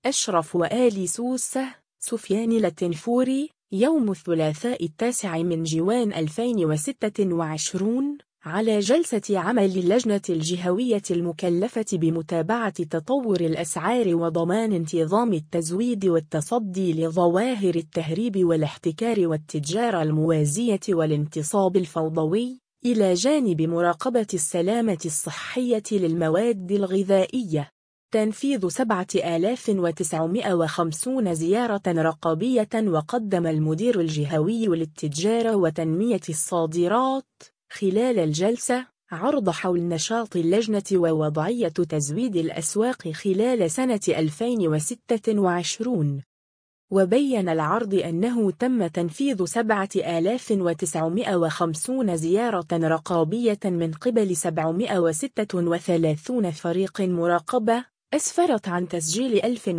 أشرف وآل سوسة سفيان لتنفوري. يوم الثلاثاء 9 من جوان 2026 على جلسة عمل اللجنة الجهوية المكلفة بمتابعة تطور الأسعار وضمان انتظام التزويد والتصدي لظواهر التهريب والاحتكار والتجارة الموازية والانتصاب الفوضوي، إلى جانب مراقبة السلامة الصحية للمواد الغذائية، تنفيذ 7950 زيارة رقابية. وقدم المدير الجهوي للتجارة وتنمية الصادرات خلال الجلسة عرض حول نشاط اللجنة ووضعية تزويد الأسواق خلال سنة 2026. وبين العرض أنه تم تنفيذ 7950 زيارة رقابية من قبل 736 فريق مراقبة، أسفرت عن تسجيل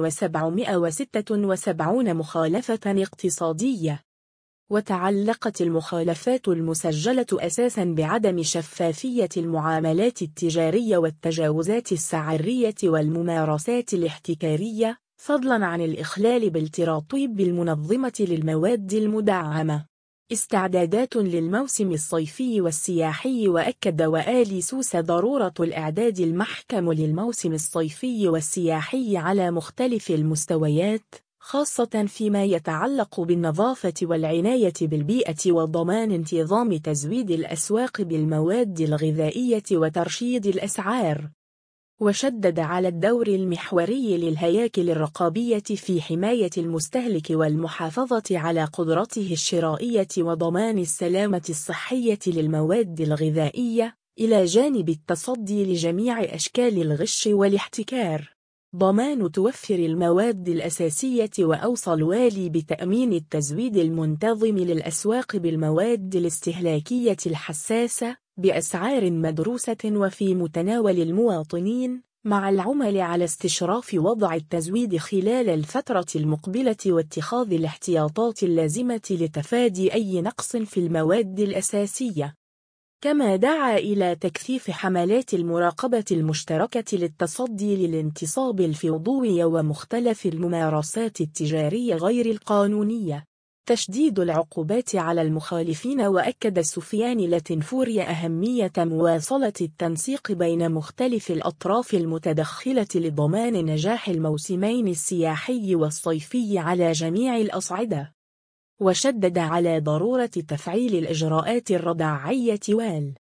1776 مخالفة اقتصادية. وتعلقت المخالفات المسجلة أساساً بعدم شفافية المعاملات التجارية والتجاوزات السعرية والممارسات الاحتكارية، فضلاً عن الإخلال بالتراطيب المنظمة للمواد المدعمة. استعدادات للموسم الصيفي والسياحي. وأكد وآل سوسة ضرورة الإعداد المحكم للموسم الصيفي والسياحي على مختلف المستويات، خاصة فيما يتعلق بالنظافة والعناية بالبيئة وضمان انتظام تزويد الأسواق بالمواد الغذائية وترشيد الأسعار. وشدد على الدور المحوري للهياكل الرقابية في حماية المستهلك والمحافظة على قدرته الشرائية وضمان السلامة الصحية للمواد الغذائية، إلى جانب التصدي لجميع أشكال الغش والاحتكار. ضمان توفر المواد الأساسية. وأوصى الوالي بتأمين التزويد المنتظم للأسواق بالمواد الاستهلاكية الحساسة بأسعار مدروسة وفي متناول المواطنين، مع العمل على استشراف وضع التزويد خلال الفترة المقبلة واتخاذ الاحتياطات اللازمة لتفادي أي نقص في المواد الأساسية. كما دعا إلى تكثيف حملات المراقبة المشتركة للتصدي للانتصاب الفوضوي ومختلف الممارسات التجارية غير القانونية، تشديد العقوبات على المخالفين. وأكد سفيان لتنفوري أهمية مواصلة التنسيق بين مختلف الأطراف المتدخلة لضمان نجاح الموسمين السياحي والصيفي على جميع الأصعدة. وشدد على ضرورة تفعيل الإجراءات الرداعية